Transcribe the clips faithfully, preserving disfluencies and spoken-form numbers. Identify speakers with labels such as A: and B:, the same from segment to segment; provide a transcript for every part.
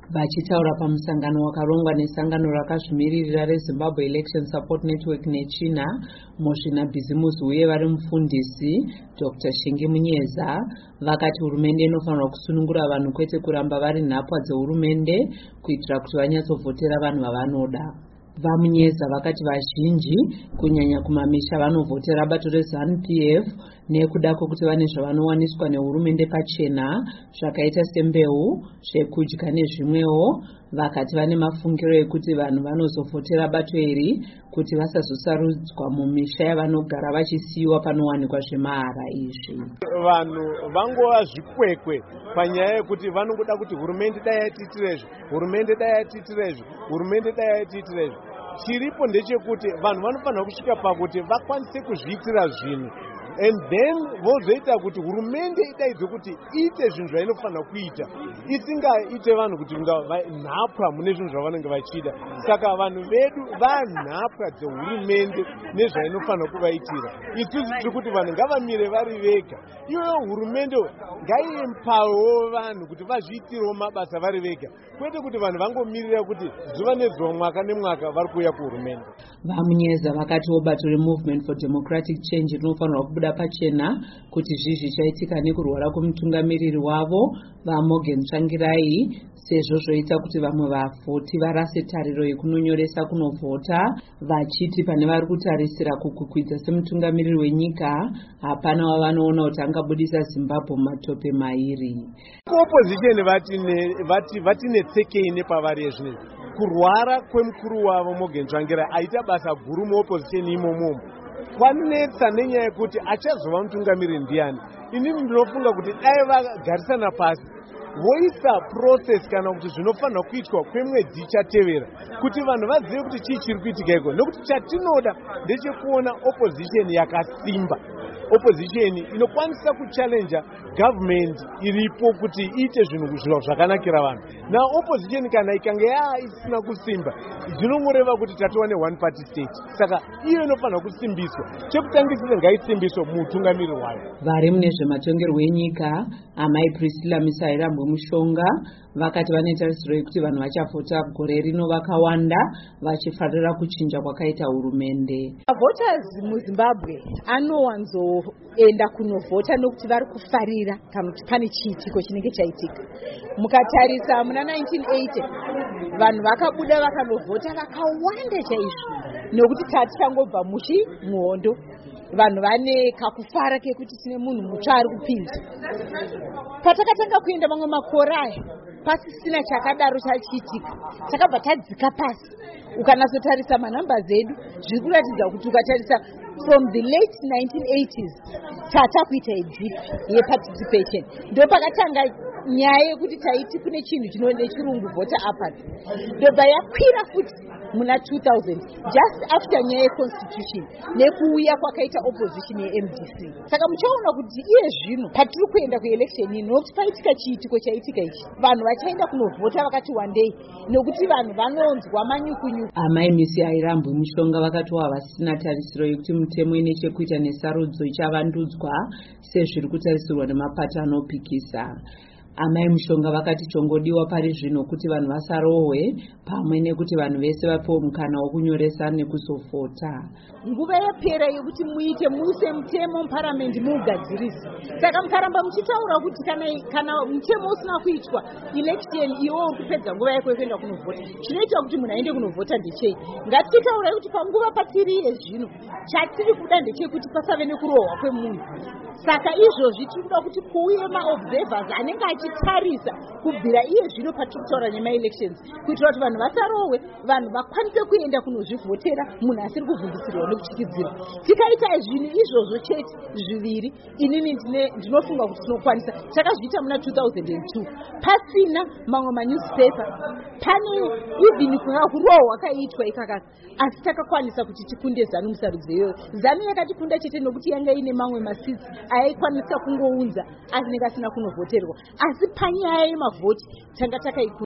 A: Vachitaura pamusangano wakarongwa nesangano rakazvimiririra reZimbabwe Election Support Network nechina, Mozvina Bhizimusi uye vari mufundisi Doctor Shingi Munyeza vakati hurumende inofanira kusunungura vanhu kwete kuramba vari nhapwa dzehurumende kuitira kuti vanyatsovhotera vanhu vavanoda. Vamunyeza vakati vazhinji kunyanya kumamisha vanovhotera bato reZANU P F nekuda kwokuti vane zvavanowaniswa nehurumende pachena zvakaita sembeu, zvekudya nezvimwewo. Vakati vane mafungiro ekuti vanhu vanozovhotera bato iri kuti vasazosarudzwa mumisha yavanogara vachisiyiwa panowanikwa zvemahara izvi.
B: Vanhu vangova zvikwekwe panyaya yekuti vanongoda kuti hurumende dai yatiitirezvo, hurumende dai yatiitirezvo, hurumende dai yatiitirezvo. Chiripo ndechekuti vanhu vanofanira kusvika pakuti vakwanise kuzviitira zvinhu and then vozoita kuti hurumende idaidze kuti iite zvinhu zvainofanira kuita, isingaite vanhu kuti nhapwa mune zvinhu zvavanenge vachida. Saka vanhu vedu vanhapwa dzehurumende nezvainofanira kuvaitira. Isusu tiri kuti vanhu ngavamire vari vega, iyoyo hurumende ngaiimpawo vanhu kuti vazviitirewo mabasa vari vega, kwete kuti vanhu vangomirira kuti zuva nezuva mwaka nemwaka vari kuuya kuhurumende.
A: Vamunyeza vakatiwo bato reMovement for Democratic Change rinofanirwa kubuda pachena kuti zvizvi zvaitika nekurwara kwomutungamiriri wavo vaMorgan Tsvangirai, sezvo zvoita kuti vamwe vavhoti varase tariro yekunonyoresa kunovhota, vachiti pane vari kutarisira kukukwidza semutungamiriri wenyika hapana wavanoona kuti angabudisa Zimbabwe mumatope mairi.
B: Opposition vati vatinetsekei nepavari yezvinezvi. Kurwara kwemukuru wavo Morgan Tsvangirai aita basa guru muopposition imomo. Kwanetsa nenyaya yekuti achazova mutungamiriri ndiani. Inini ndinofunga kuti dai vagarisana pasi voisa process kana kuti zvinofanira kuitwa kwemwedzi ichatevera kuti vanhu vazive kuti chii chiri kuitika iko, nekuti chatinoda ndechekuona opposition yakasimba, opposition inokwanisa kuchallenge government iripo kuti iite zvinhu zvakanakira vanhu. Na opposition kana ikange yaa isina kusimba zvinomureva kuti tatova ne one party state. Saka iyo inofanira kusimbiswa. Chekutangisira ngaisimbiswe mutungamiriri wayo.
A: Vari mune zvematongerwo enyika amai Priscilla Misayirambwe Mushonga vakati vane tarisiro yekuti vanhu vachavhota gore rino vakawanda vachifarira kuchinja kwakaita hurumende.
C: Voters muZimbabwe anowanzoenda kunovhota nokuti vari kufarira kana kuti pane chiitiko chinenge chaitika. Mukatarisa muna nineteen eighty vanhu vakabuda vakanovhota vakawanda chaizvo nokuti taticangobva mushi muhondo. Vanhu vane kakufara kekuti tine munhu mutsva ari kupinza. Patakatanga kuenda mamwe makore aya pasisina chakadaro chachiitika, takabva tadzika pasi. Ukanasotarisa manhamba zedu zviri kuratidza kuti ukatarisa from the late nineteen eighties tatakuita idzipi yeparticipation. Ndo pakatanga nyaya yekuti taiti kune chinhu chinonde chirungu voter apathy. Ndobva yakwira futi muna two thousand just after nyaya yeconstitution nekuuya kwakaita opposition yeM D C. Saka muchaona kuti iye zvino patiri kuenda kuelection ino nokuti paitika chiitiko chaitika ichi, vanhu vachaenda kunovhota vakati wandei nokuti vanhu vanonzwa manyukunyuku.
A: Amai Misayirambwe Mushonga vakatiwa vasina tarisiro yekuti mutemo ine chekuita nesarudzo ichavandudzwa sezviri kutarisirwa nemapato anopikisa. Amai Mushonga vakati chongodiwa pari zvino kuti vanhu vasarohwe pamwe nekuti vanhu vese vapiwe mukana wokunyoresa nekuzovhota.
C: Nguva yapera yekuti muite muise mutemo muparamendi muugadzirise. Saka mukaramba muchitaura kuti kana kana mutemo usina kuitwa election iwo kupedza nguva yako yekuenda kunovhota, chinoita kuti munhu aende kunovhota ndechei? Ngatitaura kuti panguva patiri zvino chatiri kuda ndechekuti pasave nekurohwa kwemunhu. Saka izvozvi tinoda kuti kuuye maobservers anenge achitarisa kubvira iye zvino patiri kutaura nemaelections kuitira kuti vanhu vasarohwe, vanhu vakwanise kuenda kunozvivhotera munhu asiri kuvhundutsirwa nekutyisidzira. Tikaita zvinhu izvozvo chete zviviri, inini ndinofunga kuti tinokwanisa. Takazviita muna two thousand two pasina mamwe manewspaper, pane even kurohwa kaitwa ikakaka, asi takakwanisa kuti tikunde ZANU musarudzo iyoyo. ZANU yakatikunda chete nokuti yanga ine mamwe masitsi aikwanisa kungounza asinenge asina kunovhoterwa, asi panyaya yemavhoti tanga takaikunda.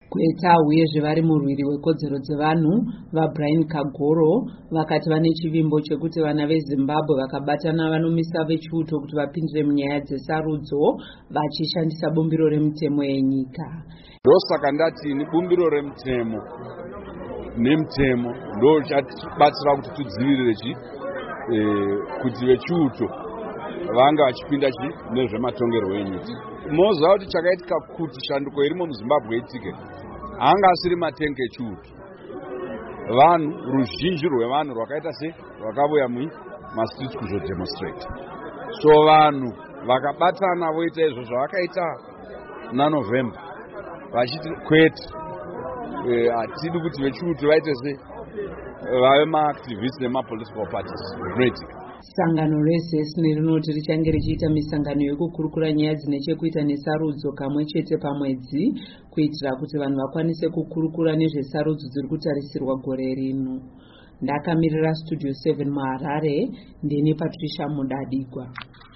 A: Kweta uyezve vari murwiri wekodzero dzevanhu vaBrian Kagoro vakati vane chivimbo chekuti vana veZimbabwe vakabatana vanomisa vechiuto kuti vapindire munyaya dzesarudzo vachishandisa bumbiro remutemo yenyika.
D: Ndosaka ndati ni bumbiro remutemo nemutemo ndo chatibatsira kuti tudzivirire chi kuti vechiuto vanga vachipinda chi nezvematongerwo enyika. Moziva kuti chakaitika kuti shanduko irimo muZimbabwe itike hanga asiri matenge echiuto. Vanhu ruzhinji rwevanhu rwakaita se rwakauya mumastreet kuzodemonstrate. So vanhu vakabatana voita izvo zvavakaita naNovember vachiti kwete hatidi kuti vechiuto vaite se vave maactivists nemapolitical parties zvinoitika.
A: Sangano rezesne rinoti richange richiita misangano yekukurukura nyaya dzine chekuita nesarudzo kamwe chete pamwedzi kuitira kuti vanhu vakwanise kukurukura nezvesarudzo dziri kutarisirwa gore rino. Ndakamirira Studio seven muHarare, ndini Patricia Mudadigwa.